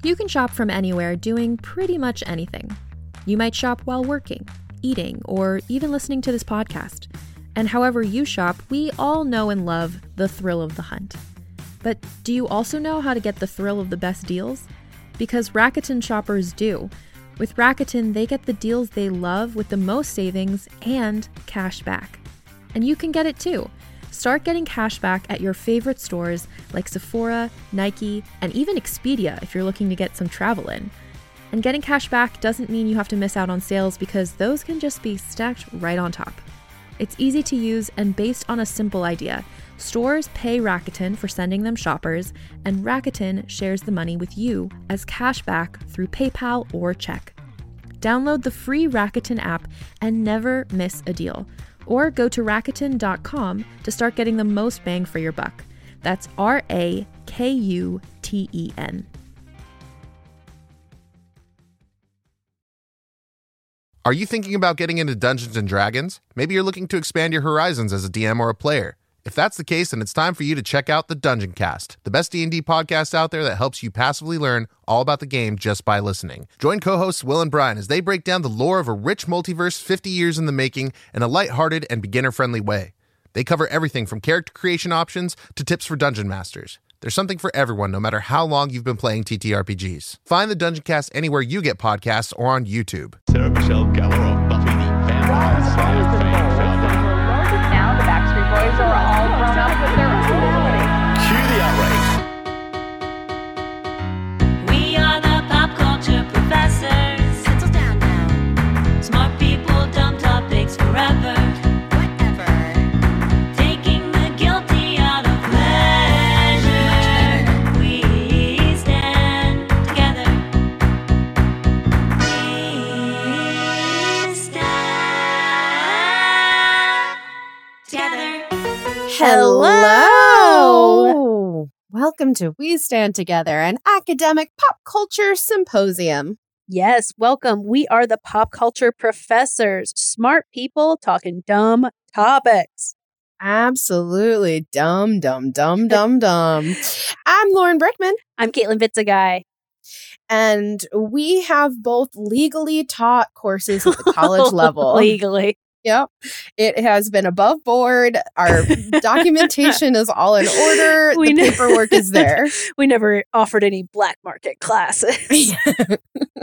You can shop from anywhere doing pretty much anything. You might shop while working, eating, or even listening to this podcast. And however you shop, we all know and love the thrill of the hunt. But do you also know how to get the thrill of the best deals? Because Rakuten shoppers do. With Rakuten, they get the deals they love with the most savings and cash back. And you can get it too. Start getting cash back at your favorite stores like Sephora, Nike, and even Expedia if you're looking to get some travel in. And getting cash back doesn't mean you have to miss out on sales because those can just be stacked right on top. It's easy to use and based on a simple idea. Stores pay Rakuten for sending them shoppers, and Rakuten shares the money with you as cash back through PayPal or check. Download the free Rakuten app and never miss a deal. Or go to Rakuten.com to start getting the most bang for your buck. That's Rakuten. Are you thinking about getting into Dungeons & Dragons? Maybe you're looking to expand your horizons as a DM or a player. If that's the case, then it's time for you to check out the Dungeon Cast, the best D&D podcast out there that helps you passively learn all about the game just by listening. Join co-hosts Will and Brian as they break down the lore of a rich multiverse 50 years in the making in a lighthearted and beginner-friendly way. They cover everything from character creation options to tips for dungeon masters. There's something for everyone, no matter how long you've been playing TTRPGs. Find the Dungeon Cast anywhere you get podcasts or on YouTube. Sarah Michelle Gellar of Buffy the Vampire Slayer fame. Now the Backstreet Boys are all grown up with their own reality. Cue the outrage. We are the pop culture professors. Settle down now. Smart people, dumb topics forever. Whatever. Taking the guilty out of pleasure. We stand together. We stand together. Hello! Welcome to We Stand Together, an academic pop culture symposium. Yes, welcome. We are the pop culture professors, smart people talking dumb topics. Absolutely dumb. I'm Lauren Brickman, I'm Caitlin Vitzeguy. and we have both legally taught courses at the college level. Legally. Yep. It has been above board. Our documentation is all in order. We The know- paperwork is there. We never offered any black market classes. It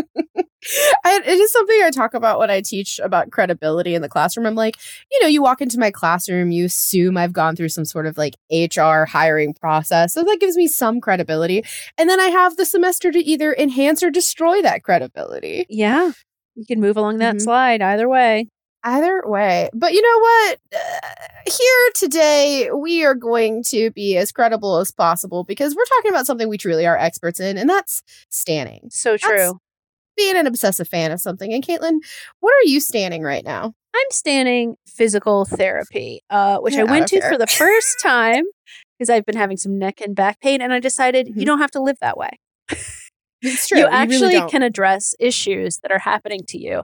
is something I talk about when I teach about credibility in the classroom. I'm like, you walk into my classroom, you assume I've gone through some sort of like HR hiring process. So that gives me some credibility. And then I have the semester to either enhance or destroy that credibility. Yeah, you can move along that Mhm. slide either way. Either way. But you know what? Here today, we are going to be as credible as possible because we're talking about something we truly are experts in, and that's standing. So true. That's being an obsessive fan of something. And Caitlin, what are you standing right now? I'm standing physical therapy, which Get I went out to of here. for the first time because I've been having some neck and back pain, and I decided you don't have to live that way. It's true. You really actually don't. can address issues that are happening to you.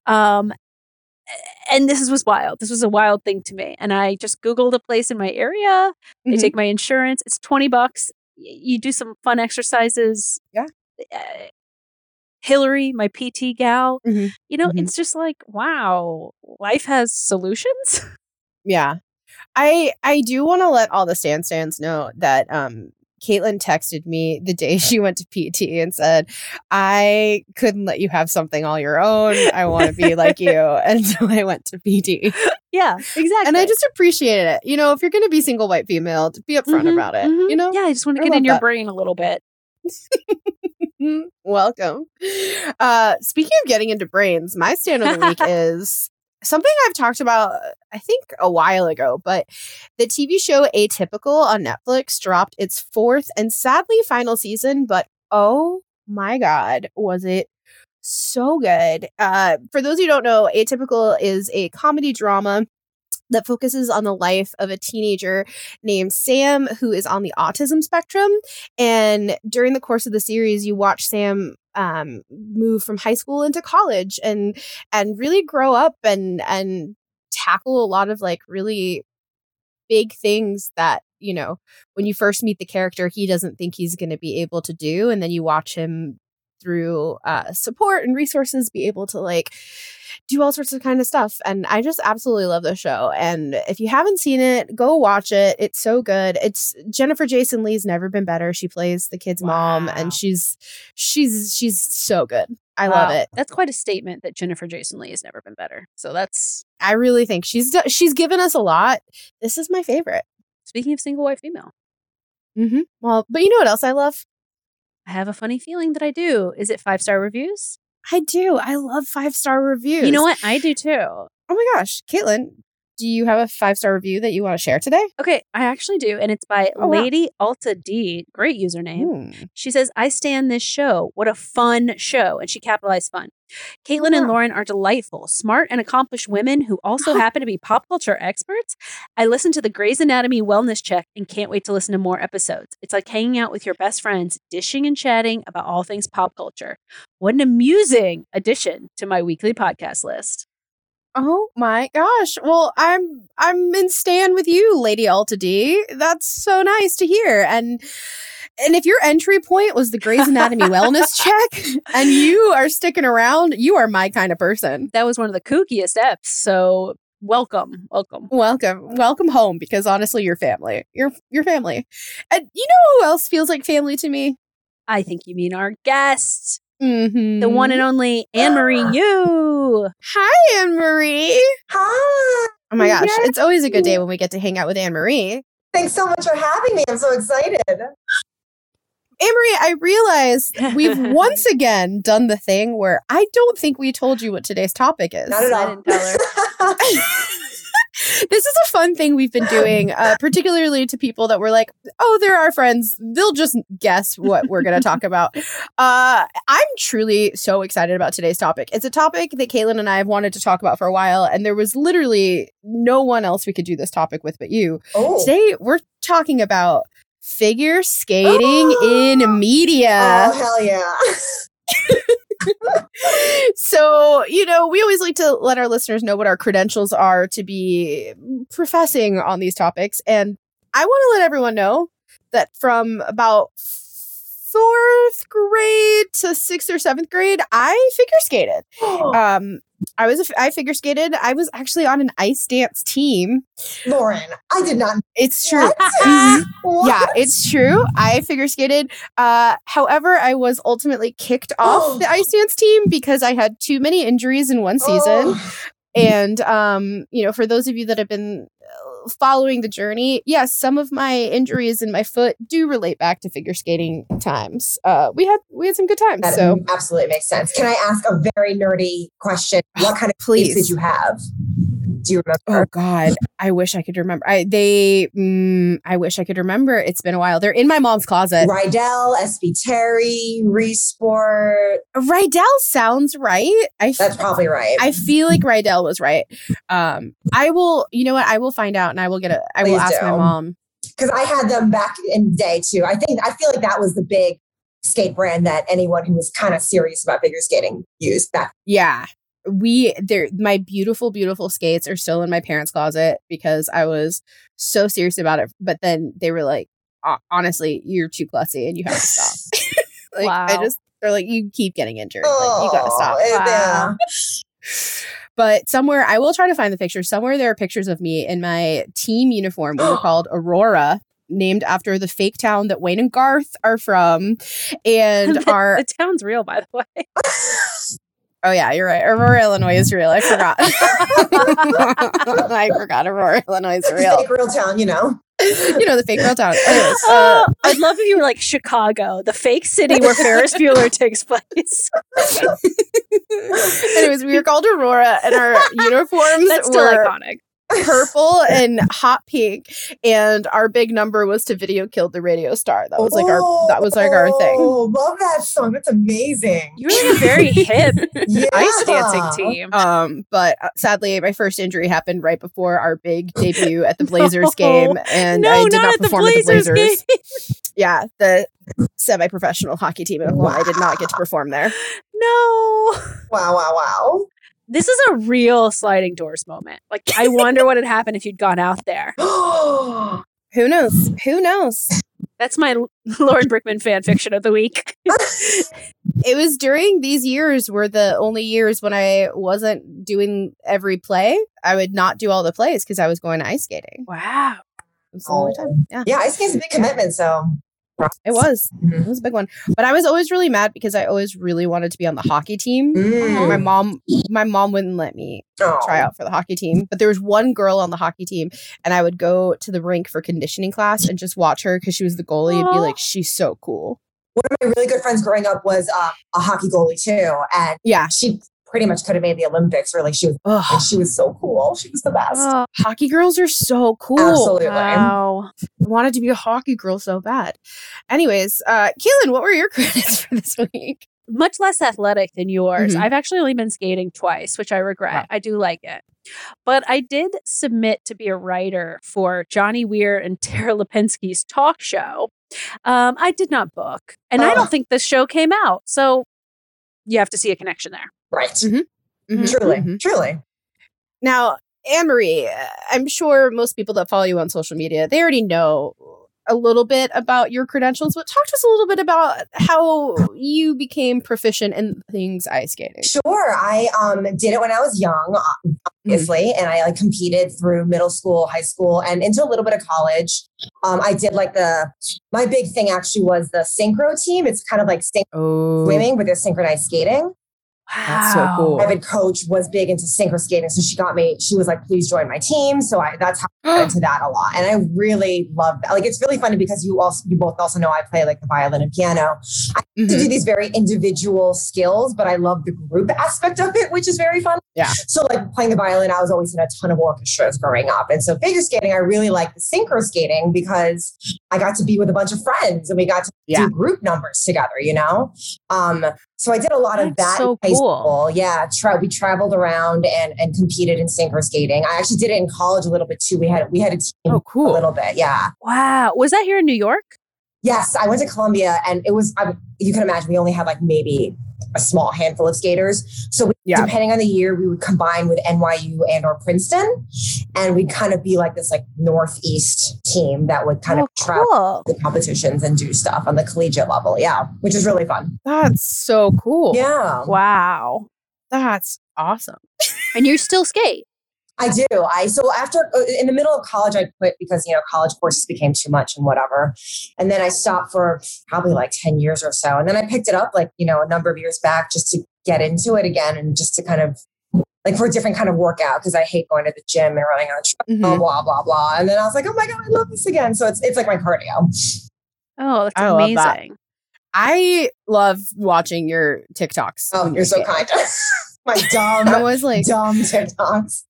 And this was wild. This was a wild thing to me. And I just Googled a place in my area. They Mhm. take my insurance. It's $20. You do some fun exercises. Yeah. Hillary, my PT gal, Mhm. Mhm. it's just like, wow, life has solutions. Yeah. I do want to let all the stands know that Caitlin texted me the day she went to PT and said, I couldn't let you have something all your own. I want to be like you. And so I went to PT. Yeah, exactly. And I just appreciated it. If you're going to be single white female, be upfront Mhm, about it. mhm. You know? Yeah, I just want to I get love in your that. brain a little bit. Welcome. Speaking of getting into brains, my stand of the week is something I've talked about, I think, a while ago, but the TV show Atypical on Netflix dropped its fourth and sadly final season, but oh my God, was it so good. For those who don't know, Atypical is a comedy drama that focuses on the life of a teenager named Sam who is on the autism spectrum. And during the course of the series, you watch Sam move from high school into college and really grow up and tackle a lot of like really big things that, when you first meet the character, he doesn't think he's going to be able to do. And then you watch him through support and resources, be able to like do all sorts of kind of stuff. And I just absolutely love the show. And if you haven't seen it, go watch it. It's so good. It's Jennifer Jason Leigh's never been better. She plays the kid's mom, and she's so good. I love it. That's quite a statement that Jennifer Jason Leigh has never been better. So that's... I really think she's given us a lot. This is my favorite. Speaking of single white female. Mm-hmm. Well, but you know what else I love? I have a funny feeling that I do. Is it 5-star reviews? I do. I love 5-star reviews. You know what? I do too. Oh my gosh. Caitlin, do you have a 5-star review that you want to share today? Okay, I actually do. And it's by Lady Alta D. Great username. She says, I stand this show. What a fun show. And she capitalized fun. Caitlin and Lauren are delightful, smart, and accomplished women who also happen to be pop culture experts. I listen to the Grey's Anatomy Wellness Check and can't wait to listen to more episodes. It's like hanging out with your best friends, dishing and chatting about all things pop culture. What an amusing addition to my weekly podcast list. Oh my gosh. Well, I'm in stan with you, Lady Alta D. That's so nice to hear. And if your entry point was the Grey's Anatomy Wellness Check and you are sticking around, you are my kind of person. That was one of the kookiest eps. So welcome. Welcome home, because honestly, you're family. You're family. And you know who else feels like family to me? I think you mean our guest. Mm-hmm. The one and only Anne-Marie Yu. Hi, Anne-Marie. Hi. Oh my gosh. Yes. It's always a good day when we get to hang out with Anne-Marie. Thanks so much for having me. I'm so excited. Anne-Marie, I realize we've once again done the thing where I don't think we told you what today's topic is. Not at all. I didn't tell her. This is a fun thing we've been doing, particularly to people that were like, oh, they're our friends. They'll just guess what we're going to talk about. I'm truly so excited about today's topic. It's a topic that Caitlin and I have wanted to talk about for a while, and there was literally no one else we could do this topic with but you. Oh. Today, we're talking about figure skating in media. Oh, hell yeah. So, you know, we always like to let our listeners know what our credentials are to be professing on these topics. And I want to let everyone know that from about 4th grade to 6th or 7th grade, I figure skated. I figure skated. I was actually on an ice dance team. Lauren, I did not. It's true. What? Mhm. What? Yeah, it's true. I figure skated. However, I was ultimately kicked off the ice dance team because I had too many injuries in one season. And, you know, for those of you that have been following the journey, yes, some of my injuries in my foot do relate back to figure skating times. We had some good times. That So absolutely makes sense. Can I ask a very nerdy question? What kind of Please. skates did you have? Do you remember? oh God, I wish I could remember. I wish I could remember. It's been a while. They're in my mom's closet. Rydell, SB Terry, Resport. Rydell sounds right. That's probably right. I feel like Rydell was right. I will, you know what? I will find out and I will I will Please ask do. my mom. Because I had them back in the day too. I feel like that was the big skate brand that anyone who was kind of serious about figure skating used back. Yeah. My beautiful skates are still in my parents' closet because I was so serious about it. But then they were like, honestly, you're too klutzy and you have to stop. Like, Wow. they're like, you keep getting injured. Like, you gotta stop. Yeah. But somewhere, I will try to find the pictures. Somewhere there are pictures of me in my team uniform. We were called Aurora, named after the fake town that Wayne and Garth are from. And The town's real, by the way. oh yeah, you're right. Aurora, Illinois is real. I forgot. I forgot Aurora, Illinois is real. Fake real town, you know. You know, the fake real town. Anyways, I'd love if you were like Chicago, the fake city where Ferris Bueller takes place. anyways, we were called Aurora and our uniforms That's still were iconic. purple and hot pink, and our big number was "To Video Killed the Radio Star." That was like our thing. Oh, love that song. That's amazing. You're like a very hip Yeah. ice dancing team. But sadly, my first injury happened right before our big debut at the Blazers game, and No, I did not not at the perform at the Blazers Blazers. game. Yeah, the semi-professional hockey team in Oklahoma. I did not get to perform there. No. Wow. This is a real sliding doors moment. Like, I wonder what had happened if you'd gone out there. Who knows? That's my Lauren Brickman fan fiction of the week. It was during these years were the only years when I wasn't doing every play. I would not do all the plays because I was going to ice skating. Wow. It was the only time. Yeah, ice skating's a big commitment, so. It was. It was a big one. But I was always really mad because I always really wanted to be on the hockey team. My mom wouldn't let me try out for the hockey team. But there was one girl on the hockey team, and I would go to the rink for conditioning class and just watch her because she was the goalie and be like, she's so cool. One of my really good friends growing up was a hockey goalie too. And she pretty much could have made the Olympics. Really, she was so cool. She was the best. Hockey girls are so cool. Absolutely. Wow. I wanted to be a hockey girl so bad. Anyways, Keelan, what were your credits for this week? Much less athletic than yours. Mhm. I've actually only been skating twice, which I regret. Wow. I do like it. But I did submit to be a writer for Johnny Weir and Tara Lipinski's talk show. I did not book. And I don't think the show came out. So you have to see a connection there. Right. Mhm. Truly. Now, Anne-Marie, I'm sure most people that follow you on social media, they already know a little bit about your credentials, but talk to us a little bit about how you became proficient in things ice skating. Sure. I did it when I was young, obviously, and I competed through middle school, high school, and into a little bit of college. I did my big thing actually was the synchro team. It's kind of like swimming, but there's synchronized skating. That's so cool. My head coach was big into synchro skating, so she was like, please join my team. So that's how I got into that a lot. And I really love that. Like, it's really funny because you both also know I play like the violin and piano. I have to do these very individual skills, but I love the group aspect of it, which is very fun. Yeah. So like playing the violin, I was always in a ton of orchestras growing up. And so figure skating, I really like the synchro skating because I got to be with a bunch of friends and we got to do group numbers together, you know? So I did a lot of that so in high cool. school. Yeah. We traveled around and competed in synchro skating. I actually did it in college a little bit too. We had a team a little bit. Yeah. Wow. Was that here in New York? Yes. I went to Columbia and it was, you can imagine we only had like maybe a small handful of skaters. So depending on the year, we would combine with NYU and or Princeton. And we'd kind of be like this like Northeast team that would kind of travel the competitions and do stuff on the collegiate level. Yeah. Which is really fun. That's so cool. Yeah. Wow. That's awesome. And you still skate? I do. So after, in the middle of college, I quit because, college courses became too much and whatever. And then I stopped for probably like 10 years or so. And then I picked it up like, a number of years back just to get into it again and just to kind of like for a different kind of workout because I hate going to the gym and running on a treadmill, blah, blah, blah. And then I was like, oh my God, I love this again. So it's like my cardio. Oh, that's amazing. Love that. I love watching your TikToks. Oh, you're so kind. My dumb TikToks.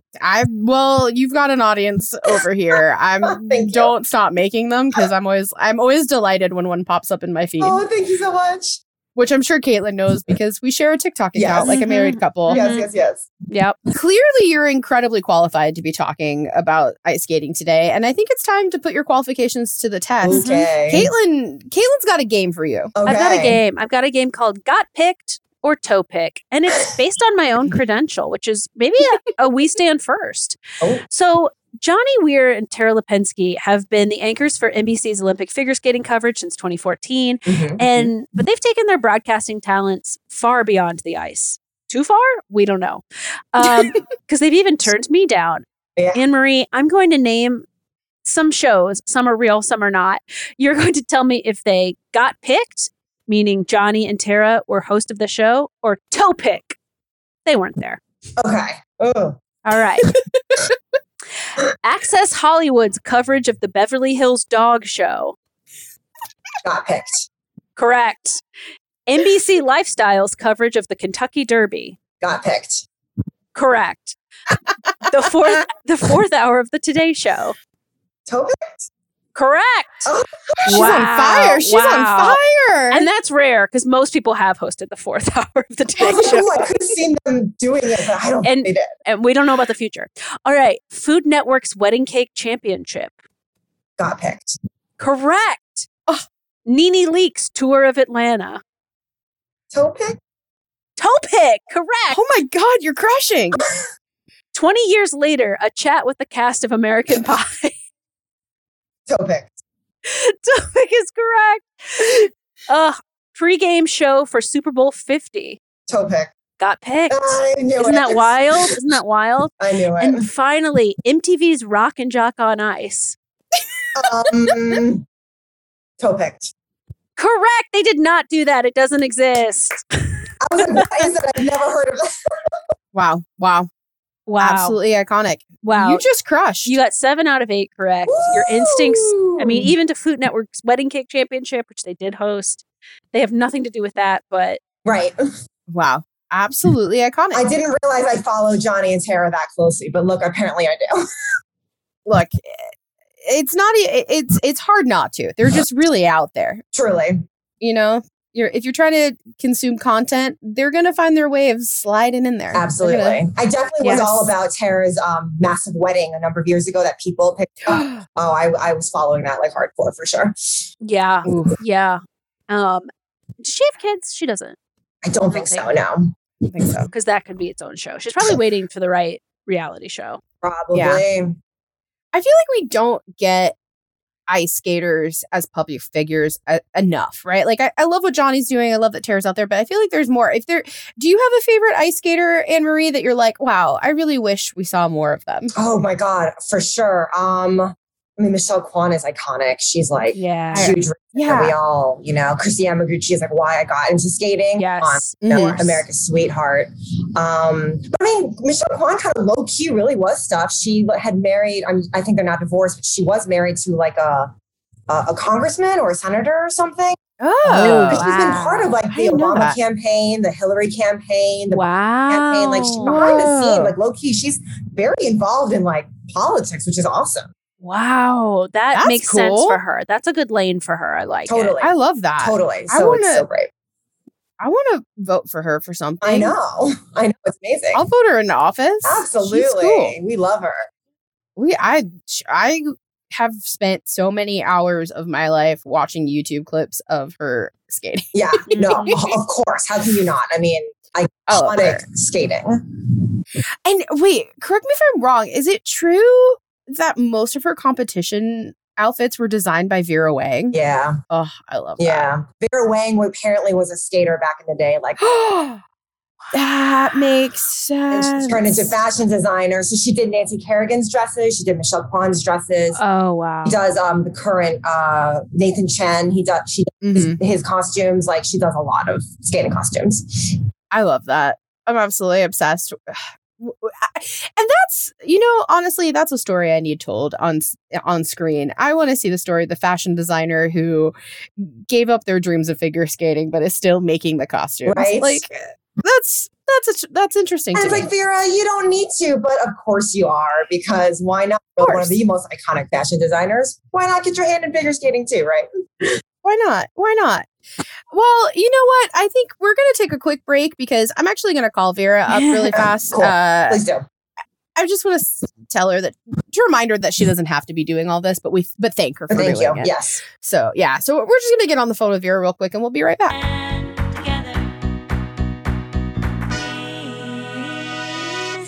You've got an audience over here. Don't stop making them because I'm always delighted when one pops up in my feed. Oh, thank you so much. Which I'm sure Caitlin knows because we share a TikTok account like a married couple. Yes. Yep. Clearly, you're incredibly qualified to be talking about ice skating today, and I think it's time to put your qualifications to the test. Okay. Caitlin's got a game for you. Okay. I've got a game called Got Picked or Toe Pick, and it's based on my own credential, which is maybe a We Stand First. Oh. So Johnny Weir and Tara Lipinski have been the anchors for NBC's Olympic figure skating coverage since 2014, but they've taken their broadcasting talents far beyond the ice. Too far? We don't know. Because they've even turned me down. Yeah. Anne-Marie, I'm going to name some shows. Some are real, some are not. You're going to tell me if they got picked, meaning Johnny and Tara were host of the show, or toe pick. They weren't there. Okay. Oh. All right. Access Hollywood's coverage of the Beverly Hills Dog Show. Got picked. Correct. NBC Lifestyle's coverage of the Kentucky Derby. Got picked. Correct. The fourth hour of the Today Show. Toe picked? Correct. Oh, she's on fire. She's on fire. And that's rare because most people have hosted the fourth hour of the Today Show. I could have seen them doing it, but I don't think they did. And we don't know about the future. All right. Food Network's Wedding Cake Championship. Got picked. Correct. Oh. Nene Leakes Tour of Atlanta. Toe pick? Toe pick. Correct. Oh my God, you're crushing. 20 years later, a chat with the cast of American Pie. Toe pick. Toe pick is correct. Pre-game show for Super Bowl 50 Toe pick. got picked. I knew Isn't it. that wild? Isn't that wild? I knew it. And finally, MTV's Rock and Jock on Ice. Toe picked. Correct. They did not do that. It doesn't exist. I was like, what is that? I've never heard of that. Wow. Wow. Wow. Absolutely iconic. Wow. You just crushed. You got 7 out of 8 correct. Your instincts, I mean, even to Food Network's Wedding Cake Championship, which they did host, they have nothing to do with that, but. Right. Wow. Absolutely iconic. I didn't realize I followed Johnny and Tara that closely, but look, apparently I do. Look, it's hard not to. They're just really out there. Truly. You know, if you're trying to consume content, they're going to find their way of sliding in there. Absolutely. I definitely was Yes. all about Tara's massive wedding a number of years ago that people picked up. I was following that like hardcore for sure. Yeah. Oof. Yeah. Does she have kids? She doesn't. I don't think so, no. I think so. Because that could be its own show. She's probably waiting for the right reality show. Probably. Yeah. I feel like we don't get ice skaters as public figures enough, right? Like I love what Johnny's doing. I love that Tara's out there, but I feel like there's more. Do you have a favorite ice skater, Anne Marie, that you're like, wow, I really wish we saw more of them? Oh my God, for sure. I mean, Michelle Kwan is iconic. She's like Yeah. huge. Yeah. We all, Christy Yamaguchi is like why I got into skating. Yes. Mhm. America's sweetheart. But I mean, Michelle Kwan kind of low key really was stuff. She had married, I think they're not divorced, but she was married to like a congressman or a senator or something. Oh, She's been part of like the didn't know Obama that. campaign, the Hillary campaign, the Wow. campaign. Like she's behind the scene, like low key, she's very involved in like politics, which is awesome. Wow. That That's makes sense cool. for her. That's a good lane for her. I like Totally. it. I love that. Totally. I So wanna- it's so great. I want to vote for her for something. I know. It's amazing. I'll vote her in office. Absolutely. She's cool. We love her. I have spent so many hours of my life watching YouTube clips of her skating. Yeah. No, of course. How can you not? I mean, love iconic her. skating. And wait, correct me if I'm wrong. Is it true that most of her competition outfits were designed by Vera Wang? Yeah. Oh, I love Yeah. Vera Wang apparently was a skater back in the day. Like, that. That makes and sense. she's turned into fashion designer. So she did Nancy Kerrigan's dresses. She did Michelle Kwan's dresses. Oh, wow. She does the current Nathan Chen. She does his costumes. Like she does a lot of skating costumes. I love that. I'm absolutely obsessed. And that's, honestly, that's a story I need told on screen. I want to see the story of the fashion designer who gave up their dreams of figure skating, but is still making the costumes. Right. Like that's interesting And to it's me. like, Vera, you don't need to, but of course you are, because why not? You're one of the most iconic fashion designers. Why not get your hand in figure skating too, right? Why not? Why not? Well, you know what? I think we're going to take a quick break because I'm actually going to call Vera up really fast. Cool. Please do. I just want to tell her to remind her that she doesn't have to be doing all this, but thank her for Thank doing you. it. Yes. So yeah, so we're just going to get on the phone with Vera real quick and we'll be right back. And together we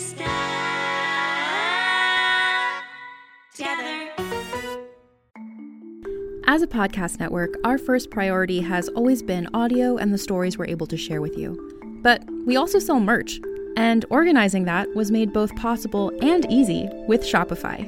stand together. As a podcast network, our first priority has always been audio and the stories we're able to share with you. But we also sell merch, and organizing that was made both possible and easy with Shopify.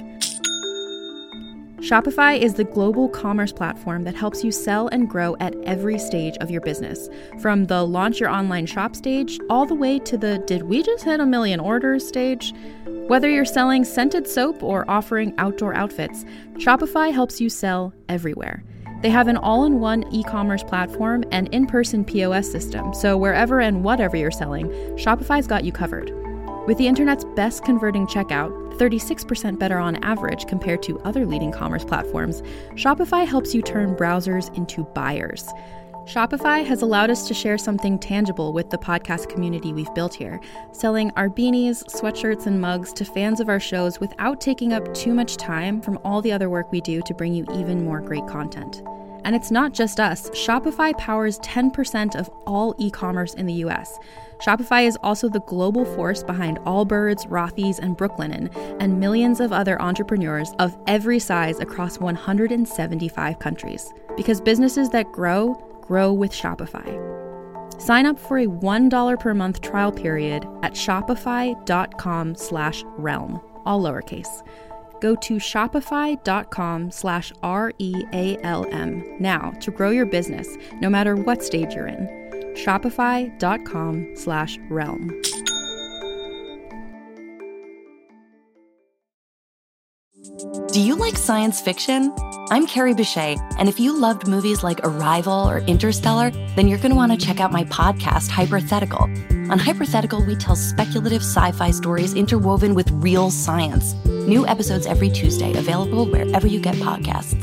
Shopify is the global commerce platform that helps you sell and grow at every stage of your business, from the launch your online shop stage all the way to the did we just hit 1 million orders stage. Whether you're selling scented soap or offering outdoor outfits, Shopify helps you sell everywhere. They have an all-in-one e-commerce platform and in-person POS system, so wherever and whatever you're selling, Shopify's got you covered. With the internet's best converting checkout, 36% better on average compared to other leading commerce platforms, Shopify helps you turn browsers into buyers. Shopify has allowed us to share something tangible with the podcast community we've built here, selling our beanies, sweatshirts, and mugs to fans of our shows without taking up too much time from all the other work we do to bring you even more great content. And it's not just us. Shopify powers 10% of all e-commerce in the US. Shopify is also the global force behind Allbirds, Rothy's, and Brooklinen, and millions of other entrepreneurs of every size across 175 countries. Because businesses that grow grow with Shopify. Sign up for a $1 per month trial period at shopify.com/realm, all lowercase. Go to shopify.com/REALM now to grow your business, no matter what stage you're in. Shopify.com/realm. Do you like science fiction? I'm Carrie Bechet, and if you loved movies like Arrival or Interstellar, then you're going to want to check out my podcast, Hypothetical. On Hypothetical, we tell speculative sci-fi stories interwoven with real science. New episodes every Tuesday, available wherever you get podcasts.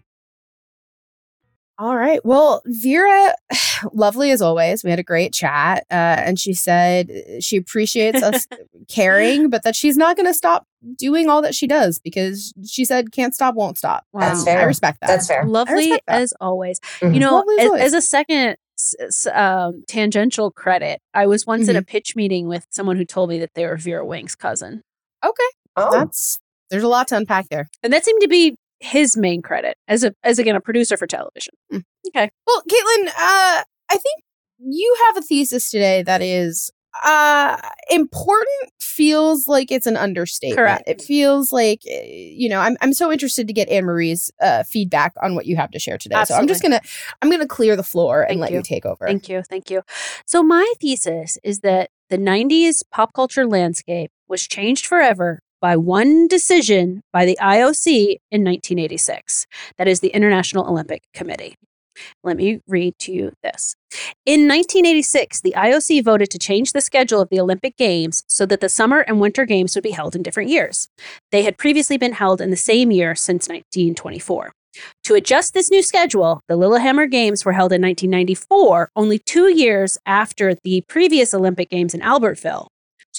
All right. Well, Vera, lovely as always. We had a great chat. And she said she appreciates us caring, but that she's not going to stop doing all that she does because she said can't stop, won't stop. Wow. That's fair. I respect that. That's fair. Lovely as always. You know, as a second tangential credit, I was once in a pitch meeting with someone who told me that they were Vera Wang's cousin. Okay. Oh. There's a lot to unpack there. And that seemed to be his main credit as again a producer for television. Okay. Well, Caitlin, I think you have a thesis today that is important. Feels like it's an understatement. Correct. It feels like I'm so interested to get Anne-Marie's feedback on what you have to share today. Absolutely. So I'm gonna clear the floor and let you take over. Thank you. So my thesis is that the 90s pop culture landscape was changed forever by one decision by the IOC in 1986. That is the International Olympic Committee. Let me read to you this. In 1986, the IOC voted to change the schedule of the Olympic Games so that the Summer and Winter Games would be held in different years. They had previously been held in the same year since 1924. To adjust this new schedule, the Lillehammer Games were held in 1994, only 2 years after the previous Olympic Games in Albertville. So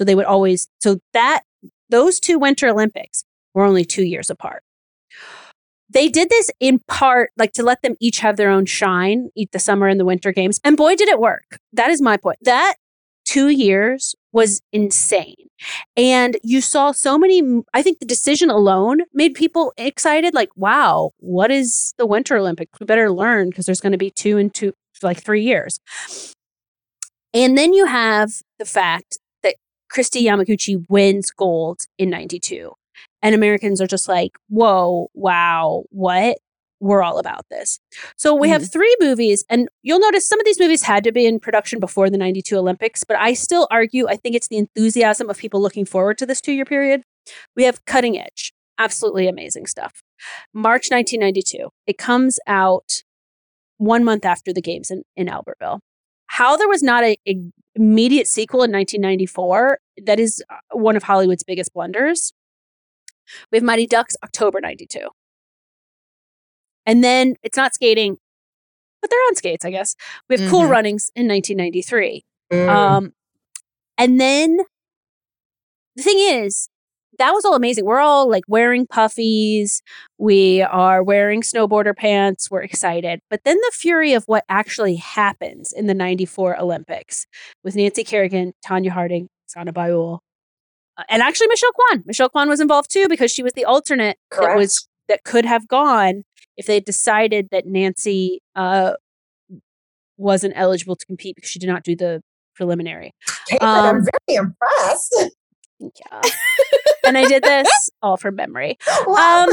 those two Winter Olympics were only 2 years apart. They did this in part, like to let them each have their own shine, the Summer and the Winter Games. And boy, did it work. That is my point. That 2 years was insane. And you saw so many, I think the decision alone made people excited. Like, wow, what is the Winter Olympics? We better learn because there's going to be 2 and 2, like 3 years. And then you have the fact that Kristi Yamaguchi wins gold in 92. And Americans are just like, whoa, wow, what? We're all about this. So we have 3 movies, and you'll notice some of these movies had to be in production before the 92 Olympics, but I still argue, I think it's the enthusiasm of people looking forward to this 2-year period. We have Cutting Edge, absolutely amazing stuff. March 1992, it comes out 1 month after the games in Albertville. How there was not an immediate sequel in 1994, that is one of Hollywood's biggest blunders. We have Mighty Ducks, October 92. And then it's not skating, but they're on skates, I guess. We have Cool Runnings in 1993. And then the thing is, that was all amazing. We're all like wearing puffies. We are wearing snowboarder pants. We're excited. But then the fury of what actually happens in the 94 Olympics with Nancy Kerrigan, Tonya Harding, Sana Bayul, and actually Michelle Kwan. Michelle Kwan was involved too because she was the alternate that could have gone if they decided that Nancy wasn't eligible to compete because she did not do the preliminary. I'm very impressed. Yeah. And I did this all from memory. Wow.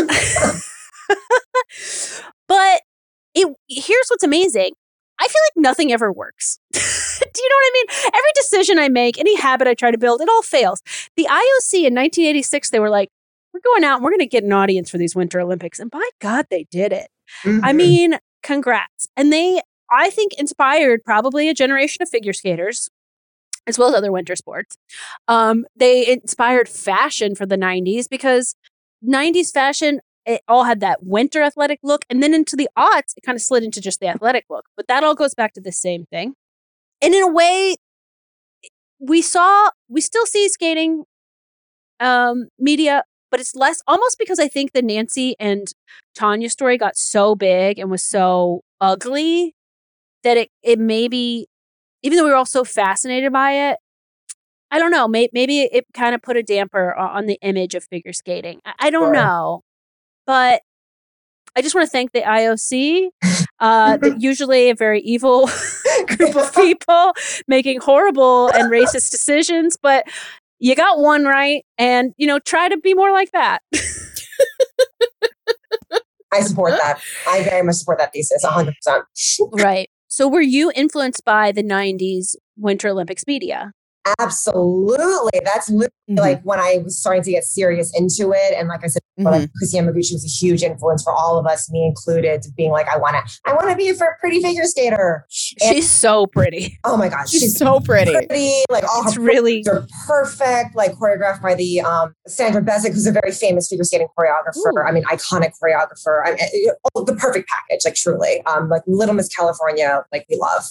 But here's what's amazing. I feel like nothing ever works. Do you know what I mean? Every decision I make, any habit I try to build, it all fails. The IOC in 1986, they were like, we're going out and we're going to get an audience for these Winter Olympics. And by God, they did it. I mean, congrats. And they, I think, inspired probably a generation of figure skaters, as well as other winter sports. They inspired fashion for the 90s because 90s fashion, it all had that winter athletic look. And then into the aughts, it kind of slid into just the athletic look. But that all goes back to the same thing. And in a way, we still see skating media, but it's less, almost because I think the Nancy and Tonya story got so big and was so ugly that it maybe, even though we were all so fascinated by it, I don't know, maybe it kind of put a damper on the image of figure skating. I don't know. But I just want to thank the IOC, usually a very evil group of people making horrible and racist decisions, but you got one right, and, try to be more like that. I support that. I very much support that thesis, 100%. Right. So were you influenced by the 90s Winter Olympics media? Absolutely. That's literally like when I was starting to get serious into it. And like I said, like Kristi Yamaguchi was a huge influence for all of us, me included, being like, I want to be a pretty figure skater. And, she's so pretty. Oh my gosh. She's so pretty. Like all her really are perfect, like choreographed by the Sandra Bezic, who's a very famous figure skating choreographer. Ooh. I mean, iconic choreographer. The perfect package, like truly. Like Little Miss California, like we love.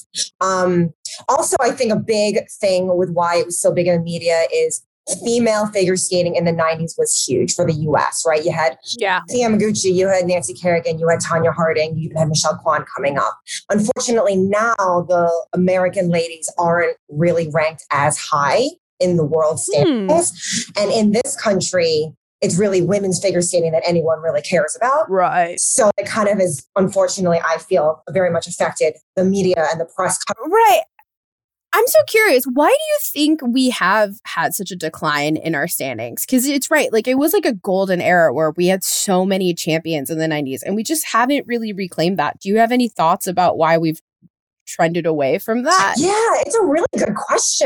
Also, I think a big thing with why it was so big in the media is female figure skating in the 90s was huge for the US, right? You had Yamaguchi, you had Nancy Kerrigan, you had Tanya Harding, you even had Michelle Kwan coming up. Unfortunately, now the American ladies aren't really ranked as high in the world standings. And in this country, it's really women's figure skating that anyone really cares about. Right. So it kind of is, unfortunately, I feel very much affected the media and the press. Right. I'm so curious, why do you think we have had such a decline in our standings? Because it's right, like it was like a golden era where we had so many champions in the 90s and we just haven't really reclaimed that. Do you have any thoughts about why we've trended away from that? Yeah, it's a really good question.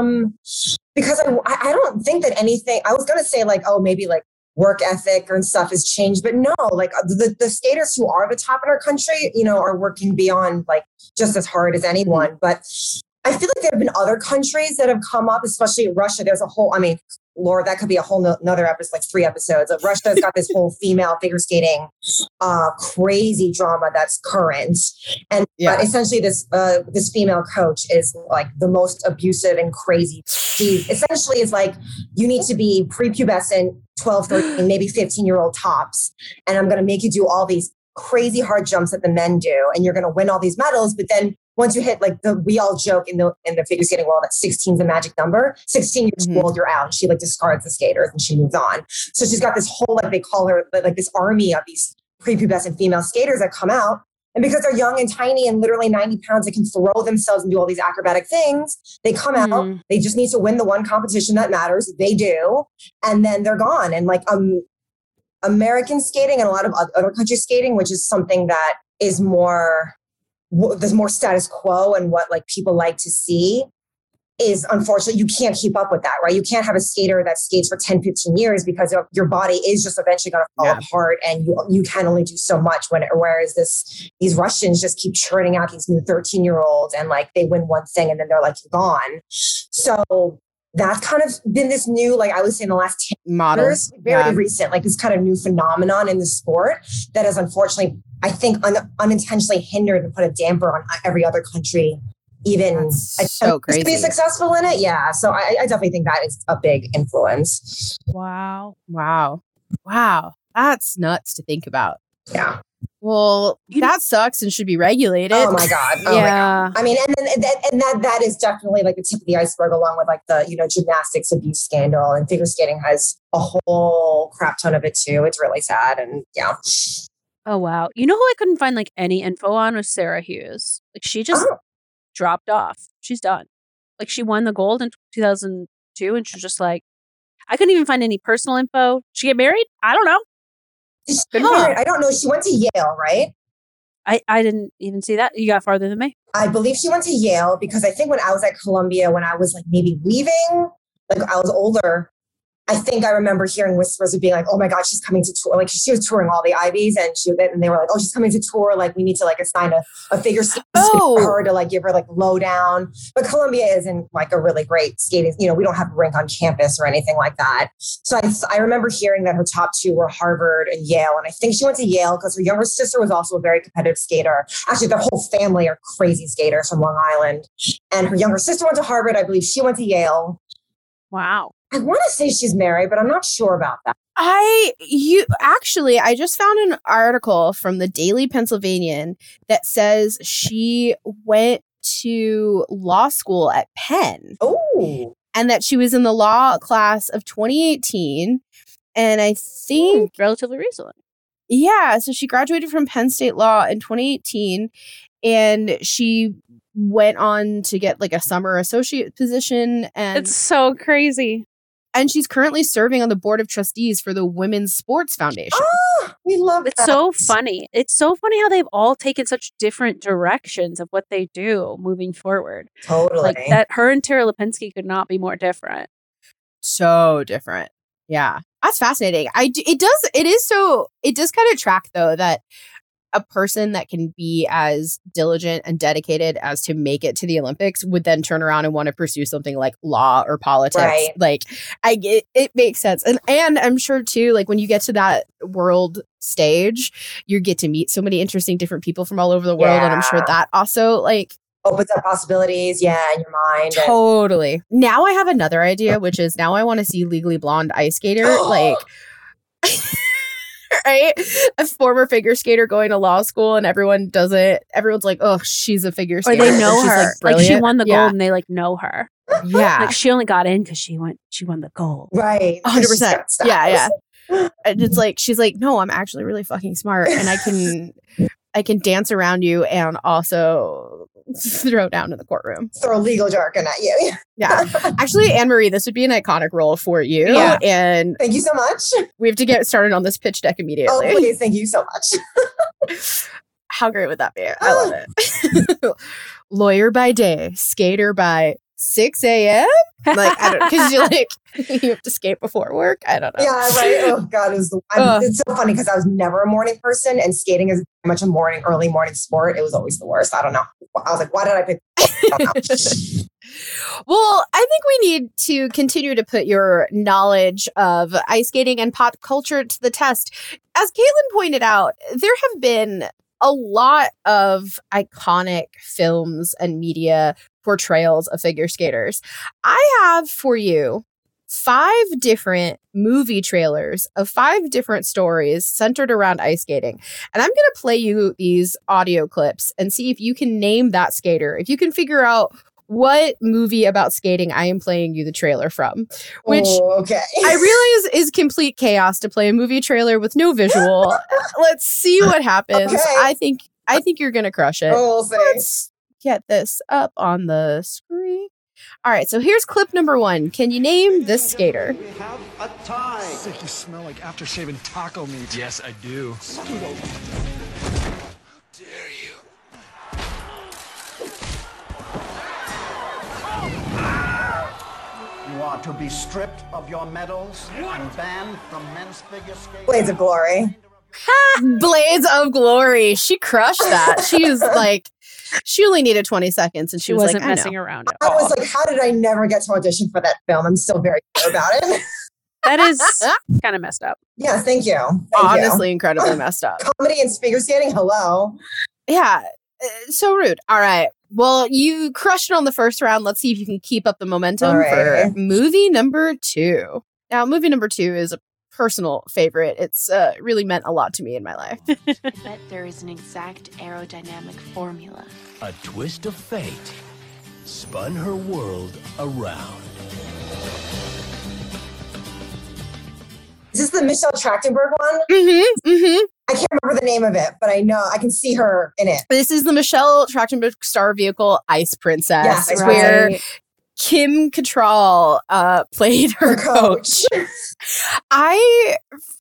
Because I don't think that anything, I was going to say like, oh, maybe like work ethic and stuff has changed, but no, like the skaters who are the top in our country, are working beyond like just as hard as anyone. But I feel like there have been other countries that have come up, especially Russia. There's a whole, Laura, that could be a whole another episode, like 3 episodes. Russia's got this whole female figure skating crazy drama that's current. And essentially this female coach is like the most abusive and crazy. She essentially is like, you need to be prepubescent, 12, 13, maybe 15-year-old tops. And I'm going to make you do all these crazy hard jumps that the men do. And you're going to win all these medals. But then once you hit we all joke in the figure skating world that 16 is a magic number. 16 years old, you're out. She like discards the skaters and she moves on. So she's got this whole, like they call her like this army of these prepubescent female skaters that come out. And because they're young and tiny and literally 90 pounds, they can throw themselves and do all these acrobatic things. They come out, they just need to win the one competition that matters. They do. And then they're gone. And like American skating and a lot of other country skating, which is something that is there's more status quo and what like people like to see, is unfortunately you can't keep up with that, right? You can't have a skater that skates for 10, 15 years because your body is just eventually going to fall apart and you can only do so much whereas these Russians just keep churning out these new 13-year-olds and like they win one thing and then they're like gone. So that's kind of been this new, like I would say in the last 10 years, very recent, like this kind of new phenomenon in the sport that has unfortunately, I think, unintentionally hindered and put a damper on every other country, even so crazy to be successful in it. Yeah. So I definitely think that is a big influence. Wow. That's nuts to think about. Yeah. Well, that sucks and should be regulated. Oh my God. Oh my God. I mean, and that is definitely like the tip of the iceberg, along with like the, gymnastics abuse scandal, and figure skating has a whole crap ton of it too. It's really sad. And yeah. Oh, wow. You know who I couldn't find like any info on was Sarah Hughes. Like she just dropped off. She's done. Like she won the gold in 2002 and she's just like, I couldn't even find any personal info. She get married? I don't know. I don't know. She went to Yale, right? I didn't even see that. You got farther than me. I believe she went to Yale because I think when I was at Columbia, when I was like maybe leaving, like I was older, I think I remember hearing whispers of being like, oh my God, she's coming to tour. Like she was touring all the Ivies and they were like, oh, she's coming to tour. Like we need to like assign a figure skater for her to like give her like lowdown. But Columbia isn't like a really great skating, we don't have a rink on campus or anything like that. So I remember hearing that her top two were Harvard and Yale. And I think she went to Yale because her younger sister was also a very competitive skater. Actually, their whole family are crazy skaters from Long Island. And her younger sister went to Harvard. I believe she went to Yale. Wow. I want to say she's married, but I'm not sure about that. I just found an article from the Daily Pennsylvanian that says she went to law school at Penn. Oh. And that she was in the law class of 2018. And I think relatively recently. Yeah, so she graduated from Penn State Law in 2018, and she went on to get like a summer associate position, and It's so crazy. And she's currently serving on the board of trustees for the Women's Sports Foundation. Oh, we love It's that. so funny. It's so funny how they've all taken such different directions of what they do moving forward. Totally. Like that, her and Tara Lipinski could not be more different. So different. Yeah. That's fascinating. It does kind of track though that a person that can be as diligent and dedicated as to make it to the Olympics would then turn around and want to pursue something like law or politics. Right. Like it makes sense. And I'm sure too, like when you get to that world stage, you get to meet so many interesting different people from all over the world. And I'm sure that also like opens up possibilities, in your mind. Totally. Now I have another idea, which is now I want to see Legally Blonde ice skater. Like right? A former figure skater going to law school and everyone's like, oh, she's a figure skater. Or they know she's, her. Like she won the gold and they like know her. Yeah. Like she only got in because she won the gold. Right. 100%. Yeah. And it's like, she's like, no, I'm actually really fucking smart and I can dance around you and also throw down in the courtroom. Throw legal jargon at you. Yeah. Actually, Anne-Marie, this would be an iconic role for you. Yeah. And thank you so much. We have to get started on this pitch deck immediately. Oh, please. Thank you so much. How great would that be? I love it. Lawyer by day, skater by 6 a.m. Like, I don't, because you have to skate before work. I don't know. Yeah, right. Oh God, it's so funny because I was never a morning person, and skating is very much a early morning sport. It was always the worst. I don't know. I was like, why did I pick? I don't know. Well, I think we need to continue to put your knowledge of ice skating and pop culture to the test. As Caitlin pointed out, there have been a lot of iconic films and media portrayals of figure skaters. I have for you 5 different movie trailers of 5 different stories centered around ice skating. And I'm going to play you these audio clips and see if you can name that skater. If you can figure out what movie about skating I am playing you the trailer from, which I realize is complete chaos to play a movie trailer with no visual. Let's see what happens. Okay. I think you're going to crush it. Oh, we'll see. Let's get this up on the screen. All right, so here's clip number 1. Can you name this skater? We have a tie. Sick, you smell like after-shaving taco meat. Yes, I do. Dare you? You are to be stripped of your medals and banned from men's figure skating. Blades of Glory. Blades of Glory. She crushed that. She was like, she only needed 20 seconds and she was wasn't like, messing around at I all. was like, how did I never get to audition for that film? I'm still very clear about it. That is kind of messed up. Yes, thank you. Honestly, incredibly messed up. Comedy and figure skating, hello. Yeah, so rude. All right. Well, you crushed it on the first round. Let's see if you can keep up the momentum for movie number 2. Now, movie number 2 is a personal favorite. It's really meant a lot to me in my life. Bet there is an exact aerodynamic formula. A twist of fate spun her world around. Is this the Michelle Trachtenberg one? Mm-hmm. Mm-hmm. I can't remember the name of it, but I know I can see her in it. This is the Michelle Trachtenberg star vehicle Ice Princess, Yes, where right. Kim Cattrall played her coach. I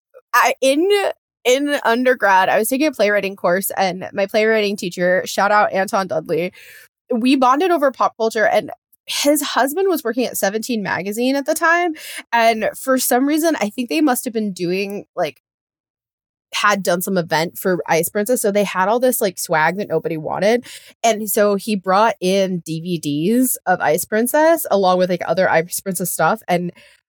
in undergrad, I was taking a playwriting course, and my playwriting teacher, shout out Anton Dudley, we bonded over pop culture, and his husband was working at 17 magazine at the time. And for some reason, I think they must have been doing had done some event for Ice Princess. So they had all this swag that nobody wanted. And so he brought in DVDs of Ice Princess along with other Ice Princess stuff. And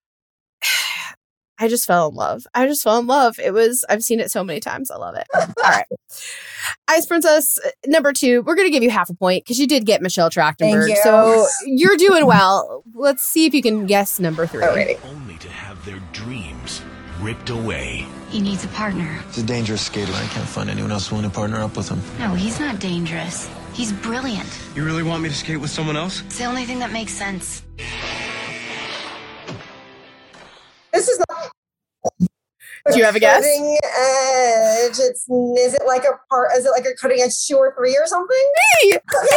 I just fell in love. I've seen it so many times. I love it. All right. Ice Princess number 2. We're going to give you half a point because you did get Michelle Trachtenberg. Thank you. So you're doing well. Let's see if you can guess number 3. Only to have their dreams ripped away. He needs a partner. He's a dangerous skater. I can't find anyone else willing to partner up with him. No, he's not dangerous. He's brilliant. You really want me to skate with someone else? It's the only thing that makes sense. This is not. Do you have a guess? Cutting edge. Is it like a cutting edge 2 or 3 or something? Hey!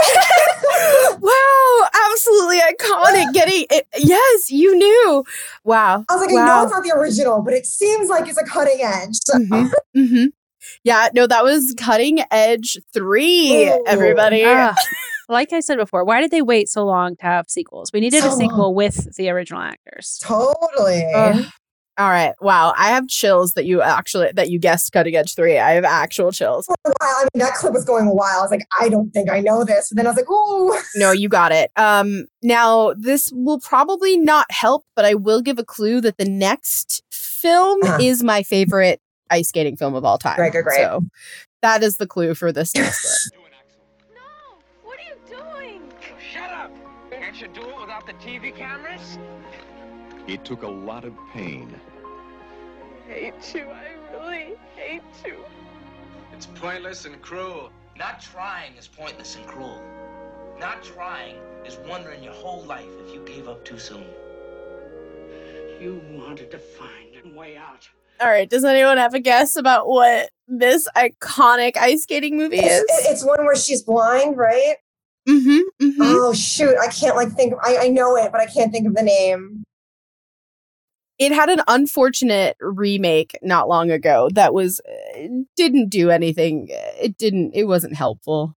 Wow, absolutely iconic. Getting it. Yes, you knew. Wow. I was like, I know it's not the original, but it seems like it's a cutting edge. Yeah, no, that was Cutting Edge 3, everybody. Like I said before, why did they wait so long to have sequels? We needed a sequel with the original actors. Totally. All right. Wow. I have chills that you guessed Cutting Edge 3. I have actual chills. For a while, I mean, that clip was going wild. I was like, I don't think I know this. And then I was like, ooh. No, you got it. Now, this will probably not help, but I will give a clue that the next film is my favorite ice skating film of all time. Great. So that is the clue for this next clip. What are you doing? Shut up! Can't you do it without the TV cameras? It took a lot of pain. I hate you. I really hate you. It's pointless and cruel. Not trying is pointless and cruel. Not trying is wondering your whole life if you gave up too soon. You wanted to find a way out. All right. Does anyone have a guess about what this iconic ice skating movie is? It's one where she's blind, right? Oh, shoot. I can't think. I know it, but I can't think of the name. It had an unfortunate remake not long ago that didn't do anything. It wasn't helpful.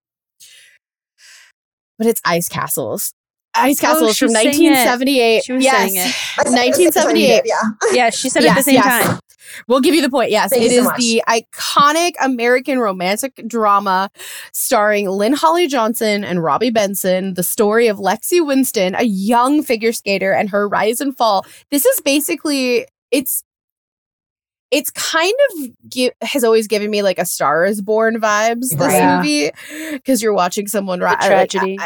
But it's Ice Castles. Ice Castles from 1978. She was saying it. 1978. Yeah, she said it at the same time. We'll give you the point. Yes, Thank it you is so much. the iconic American romantic drama starring Lynn Holly Johnson and Robbie Benson, the story of Lexi Winston, a young figure skater, and her rise and fall. This is basically, it's kind of has always given me like a Star is Born vibes, this movie, because you're watching someone rise. Tragedy.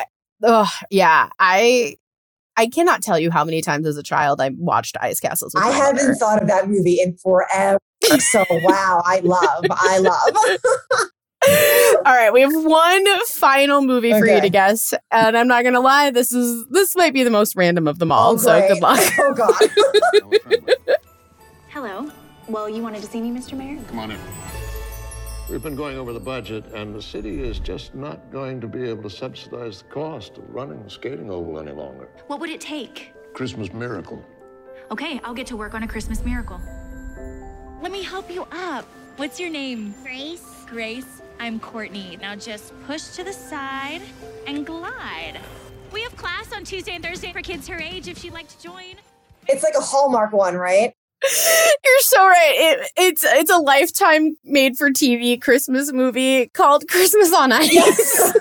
I cannot tell you how many times as a child I watched Ice Castles. I haven't thought of that movie in forever. So wow, I love. All right, we have one final movie for you to guess, and I'm not gonna lie, this might be the most random of them all. So good luck. Oh God. Hello. Well, you wanted to see me, Mr. Mayor? Come on in. We've been going over the budget, and the city is just not going to be able to subsidize the cost of running the skating oval any longer. What would it take? Christmas miracle. Okay, I'll get to work on a Christmas miracle. Let me help you up. What's your name? Grace. Grace. I'm Courtney. Now just push to the side and glide. We have class on Tuesday and Thursday for kids her age if she'd like to join. It's like a Hallmark one, right? You're so right. It's a Lifetime made for TV Christmas movie called Christmas on Ice. Yes.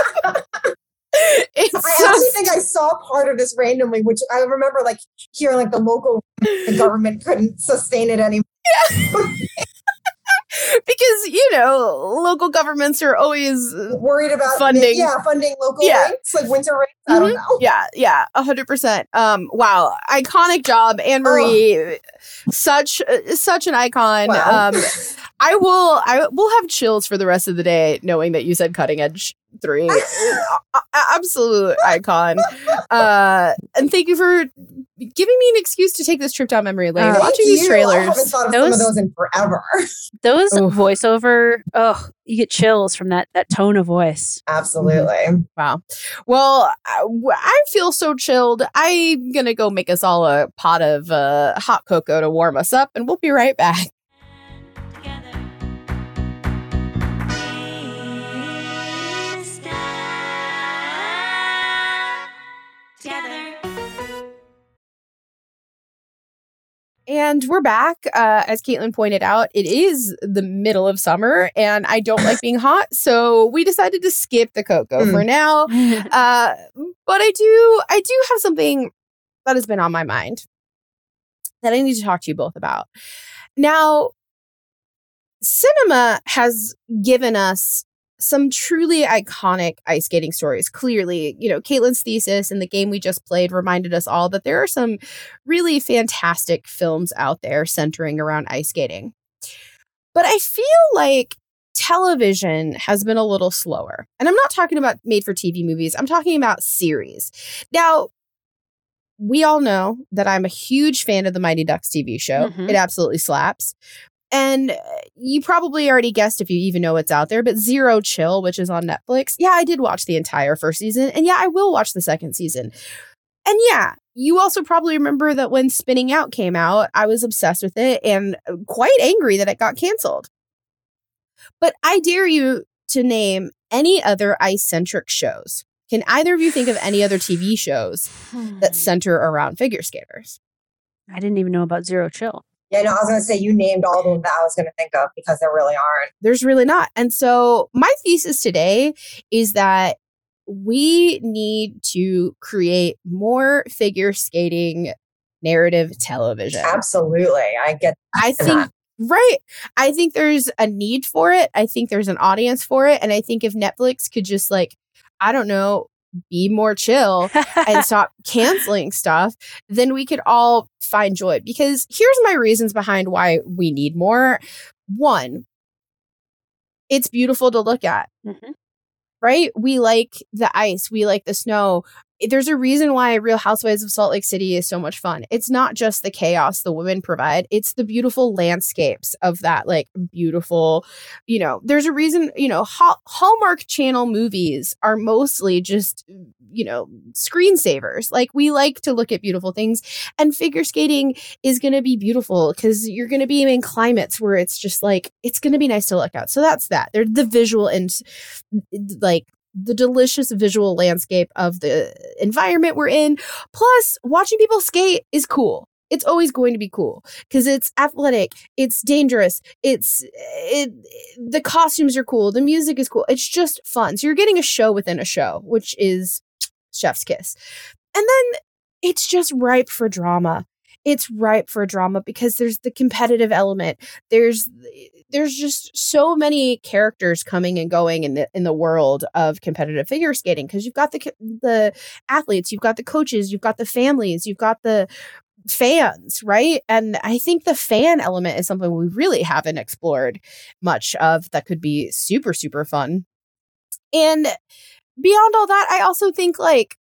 I actually think I saw part of this randomly, which I remember like hearing like the government couldn't sustain it anymore. Yeah. Because, local governments are always worried about funding. Funding local rates, like winter rates. I don't know. Yeah, 100%. Wow, iconic job, Anne Marie. Such an icon. Wow. I will have chills for the rest of the day knowing that you said Cutting Edge 3. Absolute icon. And thank you for giving me an excuse to take this trip down memory lane. Watching these trailers. I haven't thought of some of those in forever. Those voiceover, you get chills from that tone of voice. Absolutely. Wow. Well, I feel so chilled. I'm going to go make us all a pot of hot cocoa to warm us up, and we'll be right back. And we're back. As Caitlin pointed out, it is the middle of summer and I don't like being hot. So we decided to skip the cocoa for now. But I do have something that has been on my mind that I need to talk to you both about. Now, cinema has given us some truly iconic ice skating stories. Clearly, Caitlin's thesis and the game we just played reminded us all that there are some really fantastic films out there centering around ice skating. But I feel like television has been a little slower. And I'm not talking about made-for-TV movies. I'm talking about series. Now, we all know that I'm a huge fan of the Mighty Ducks TV show. It absolutely slaps. And you probably already guessed if you even know it's out there, but Zero Chill, which is on Netflix. Yeah, I did watch the entire first season. And yeah, I will watch the second season. And yeah, you also probably remember that when Spinning Out came out, I was obsessed with it and quite angry that it got canceled. But I dare you to name any other ice-centric shows. Can either of you think of any other TV shows that center around figure skaters? I didn't even know about Zero Chill. Yeah, no, I was going to say you named all of them that I was going to think of because there really aren't. There's really not. And so my thesis today is that we need to create more figure skating narrative television. Absolutely. I get that. I think, right. I think there's a need for it. I think there's an audience for it. And I think if Netflix could just like, I don't know, be more chill and stop canceling stuff, then we could all find joy. Because here's my reasons behind why we need more. One, it's beautiful to look at, right? We like the ice. We like the snow. There's a reason why Real Housewives of Salt Lake City is so much fun. It's not just the chaos the women provide. It's the beautiful landscapes of that, like beautiful, you know, there's a reason, you know, Hallmark Channel movies are mostly just, you know, screensavers. Like we like to look at beautiful things, and figure skating is going to be beautiful because you're going to be in climates where it's just like, it's going to be nice to look at. So that's that. They're the visual and like the delicious visual landscape of the environment we're in. Plus, watching people skate is cool. It's always going to be cool because it's athletic, it's dangerous, the costumes are cool, the music is cool. It's just fun. So you're getting a show within a show, which is chef's kiss. And then it's just ripe for drama. It's ripe for drama because there's the competitive element. There's just so many characters coming and going in the world of competitive figure skating because you've got the athletes, you've got the coaches, you've got the families, you've got the fans, right? And I think the fan element is something we really haven't explored much of that could be super, super fun. And beyond all that, I also think like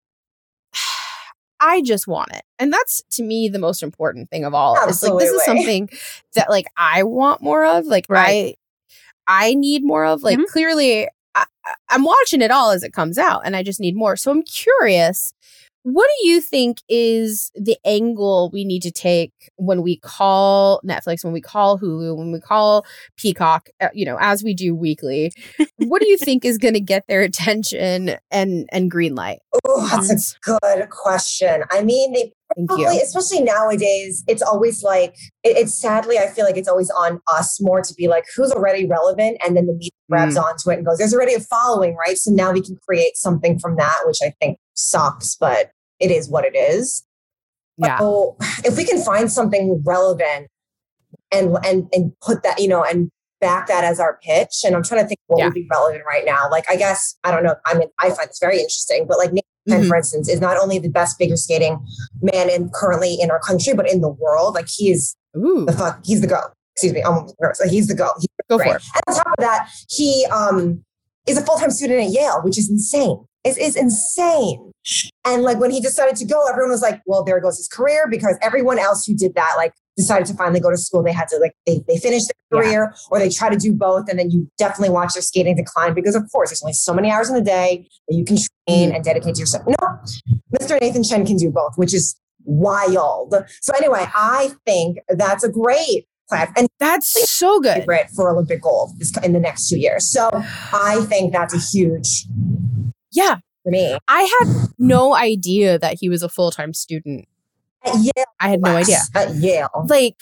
I just want it. And that's, to me, the most important thing of all. Absolutely. It's like, this is something that, like, I want more of. Like, right. I need more of. Like, clearly, I'm watching it all as it comes out, and I just need more. So I'm curious, what do you think is the angle we need to take when we call Netflix, when we call Hulu, when we call Peacock, you know, as we do weekly? What do you think is going to get their attention and green light? Oh, that's a good question. I mean, they probably, especially nowadays, it's always like, it's sadly, I feel like it's always on us more to be like, who's already relevant? And then the media grabs onto it and goes, there's already a following, right? So now we can create something from that, which I think sucks, but it is what it is. Yeah. So if we can find something relevant and put that, you know, and back that as our pitch, and I'm trying to think what would be relevant right now. Like, I guess, I don't know. I mean, I find this very interesting, but like Nathan Chen, for instance, is not only the best figure skating man currently in our country, but in the world. Like he is he's the GOAT. Excuse me. He's the GOAT. Go for it. And on top of that, he is a full-time student at Yale, which is insane. It is insane. And like when he decided to go, everyone was like, well, there goes his career, because everyone else who did that, like decided to finally go to school. They had to like, they finished their career or they try to do both. And then you definitely watch their skating decline because of course there's only so many hours in the day that you can train and dedicate to yourself. No, Mr. Nathan Chen can do both, which is wild. So anyway, I think that's a great platform. And that's so good for Olympic gold in the next 2 years. So I think that's a huge... Yeah. For me. I had no idea that he was a full-time student. At Yale. I had no idea. At Yale. Like,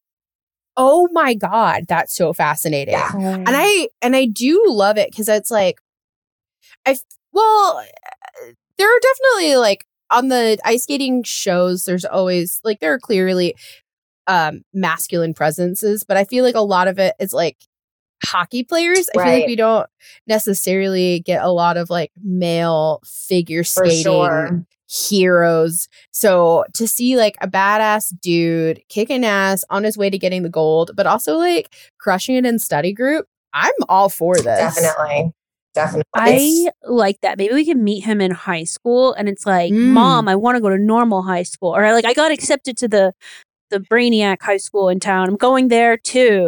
oh my God, that's so fascinating. Yeah. And I do love it because it's like, there are definitely like on the ice skating shows, there's always like, there are clearly masculine presences, but I feel like a lot of it is like hockey players. I feel like we don't necessarily get a lot of like male figure skating heroes. So to see like a badass dude kicking ass on his way to getting the gold, but also like crushing it in study group, I'm all for this. Definitely. I like that. Maybe we can meet him in high school and it's like, Mom, I want to go to normal high school. Or like, I got accepted to the Brainiac high school in town. I'm going there too.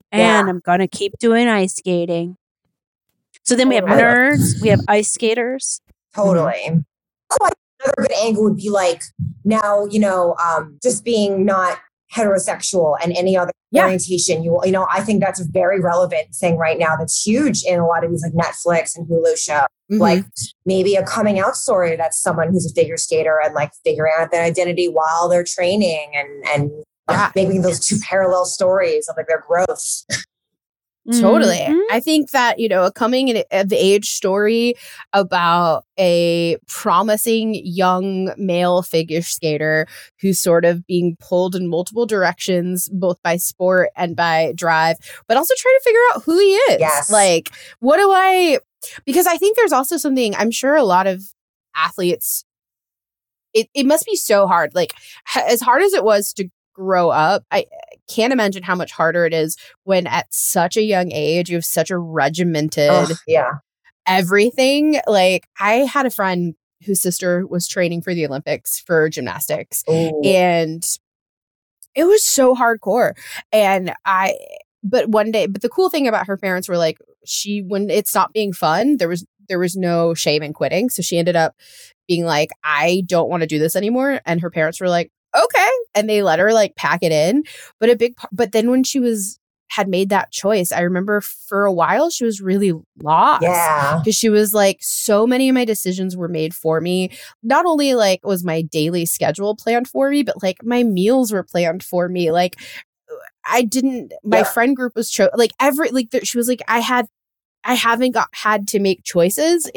And I'm going to keep doing ice skating. So then we have nerds, we have ice skaters. Totally. So another good angle would be like now, just being not heterosexual and any other orientation. I think that's a very relevant thing right now. That's huge in a lot of these like Netflix and Hulu shows. Mm-hmm. Like maybe a coming out story that's someone who's a figure skater and like figuring out their identity while they're training and making those two parallel stories of like their growth. Totally. Mm-hmm. I think that, a coming of age story about a promising young male figure skater who's sort of being pulled in multiple directions, both by sport and by drive, but also trying to figure out who he is. Yes. Like, because I think there's also something, I'm sure a lot of athletes, it must be so hard. Like, as hard as it was to grow up, I can't imagine how much harder it is when at such a young age you have such a regimented everything. Like, I had a friend whose sister was training for the Olympics for gymnastics. Ooh. And it was so hardcore. And but the cool thing about her parents were like, when it stopped being fun, there was no shame in quitting. So she ended up being like, I don't want to do this anymore. And her parents were like, okay. And they let her like pack it in. But then when she had made that choice, I remember for a while she was really lost. Yeah. Because she was like, so many of my decisions were made for me. Not only like was my daily schedule planned for me, but like my meals were planned for me. Like my friend group was she was like, I haven't had to make choices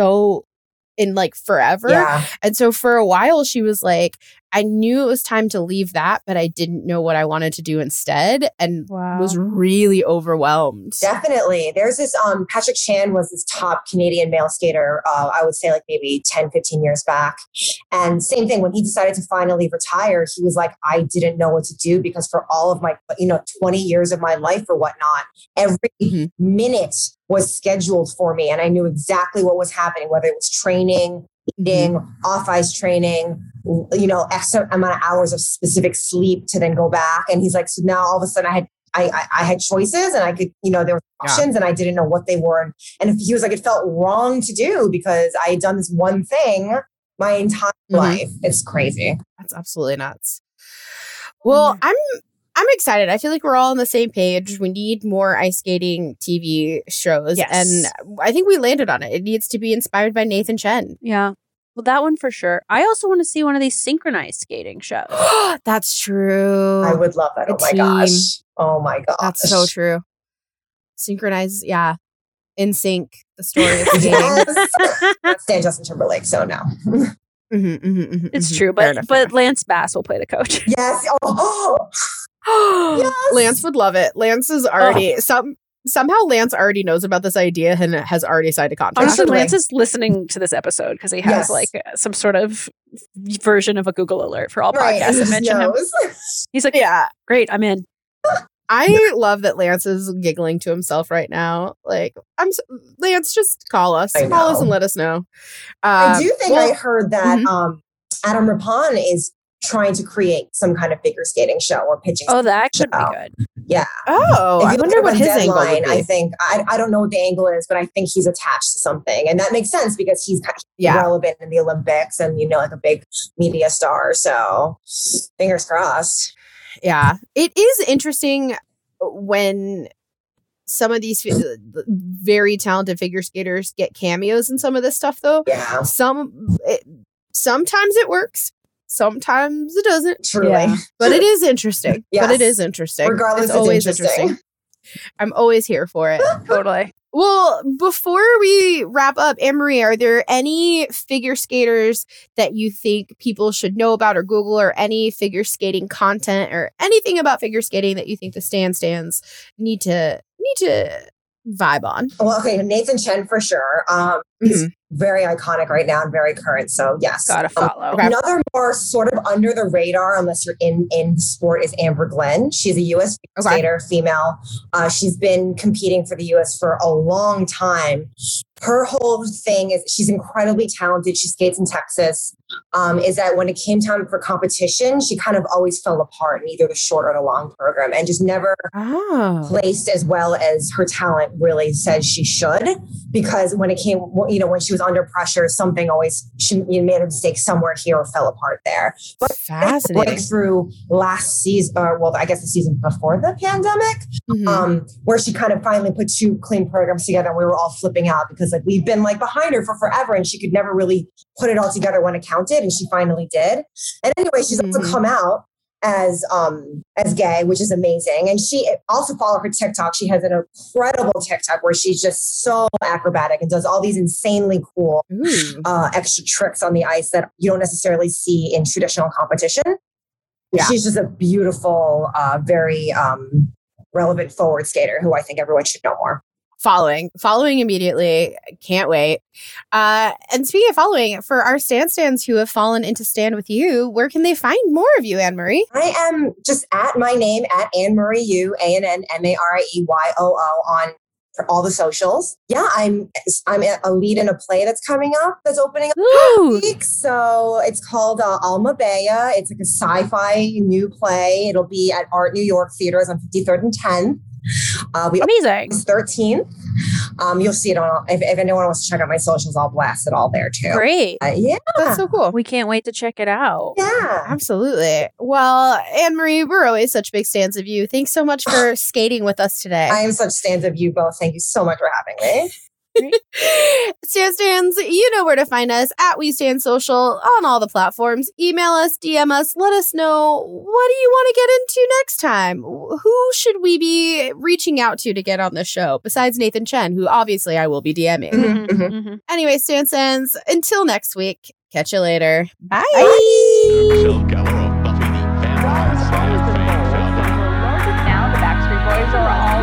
in like forever. Yeah. And so for a while she was like, I knew it was time to leave that, but I didn't know what I wanted to do instead, and was really overwhelmed. Definitely. There's this, Patrick Chan was this top Canadian male skater, I would say like maybe 10, 15 years back. And same thing, when he decided to finally retire, he was like, I didn't know what to do because for all of my, 20 years of my life or whatnot, every minute was scheduled for me. And I knew exactly what was happening, whether it was training, eating, off ice training, X amount of hours of specific sleep to then go back. And he's like, so now all of a sudden I had choices and I could, there were options and I didn't know what they were. And if he was like, it felt wrong to do because I had done this one thing my entire life. It's crazy. That's absolutely nuts. Well, I'm excited. I feel like we're all on the same page. We need more ice skating TV shows. Yes. And I think we landed on it. It needs to be inspired by Nathan Chen. Yeah. Well, that one for sure. I also want to see one of these synchronized skating shows. That's true. I would love that. My gosh. Oh my gosh. That's so true. Synchronized, yeah. In sync, the story of skating. That's Stan Justin Timberlake, so no. It's true, but Lance Bass will play the coach. Yes. Yes. Lance would love it. Lance is already somehow Lance already knows about this idea and has already signed a contract. Honestly, Lance is listening to this episode because he has like some sort of version of a Google alert for all podcasts that mention him. He's like, yeah, great, I'm in. I love that Lance is giggling to himself right now. Like, Lance, just call us. Call us and let us know. I do think I heard that Adam Rippon is trying to create some kind of figure skating show or pitching. Oh, that could be good. Yeah. Oh, I wonder what his angle would be. I think, I don't know what the angle is, but I think he's attached to something. And that makes sense because he's kind of relevant in the Olympics and, like a big media star. So fingers crossed. Yeah. It is interesting when some of these very talented figure skaters get cameos in some of this stuff, though. Yeah. Sometimes it works. Sometimes it doesn't. Truly. Yeah. But it is interesting. Yes. But it is interesting. Regardless, it's always interesting. I'm always here for it. Totally. Well, before we wrap up, Anne-Marie, are there any figure skaters that you think people should know about or Google, or any figure skating content or anything about figure skating that you think the stands need to vibe on? Well, okay, Nathan Chen for sure. very iconic right now and very current. So yes. Gotta follow. Another more sort of under the radar, unless you're in sport, is Amber Glenn. She's a U.S. skater, female. She's been competing for the U.S. for a long time. Her whole thing is she's incredibly talented. She skates in Texas. Is that when it came time for competition, she kind of always fell apart in either the short or the long program and just never placed as well as her talent really said she should. Because when it came, when she was under pressure, something always, she made a mistake somewhere here or fell apart there. But fascinating. Breakthrough last season, I guess the season before the pandemic, where she kind of finally put two clean programs together and we were all flipping out because like we've been like behind her for forever and she could never really put it all together when it counted, and she finally did. And anyway, she's also come out as gay, which is amazing. And she also follow her TikTok. She has an incredible TikTok where she's just so acrobatic and does all these insanely cool extra tricks on the ice that you don't necessarily see in traditional competition. Yeah. She's just a beautiful, very relevant forward skater who I think everyone should know more. Following immediately. Can't wait. And speaking of following, for our stands who have fallen into stand with you, where can they find more of you, Anne Marie? I am just at my name, at Anne Marie U, ANNMARIEYOO on for all the socials. Yeah, I'm a lead in a play that's coming up, that's opening up next week. So it's called Alma Bea. It's like a sci-fi new play. It'll be at Art New York Theaters on 53rd and 10th. Amazing. 13th. You'll see it on, if anyone wants to check out my socials, I'll blast it all there too. Great. Yeah. That's so cool. We can't wait to check it out. Yeah. Absolutely. Well, Anne Marie, we're always such big fans of you. Thanks so much for skating with us today. I am such fans of you both. Thank you so much for having me. Stands, you know where to find us at We Stand Social on all the platforms. Email us, DM us, let us know, what do you want to get into next time? Who should we be reaching out to get on the show besides Nathan Chen, who obviously I will be DMing. Anyway, Stands, until next week, catch you later. Bye. Now the Backstreet Boys are all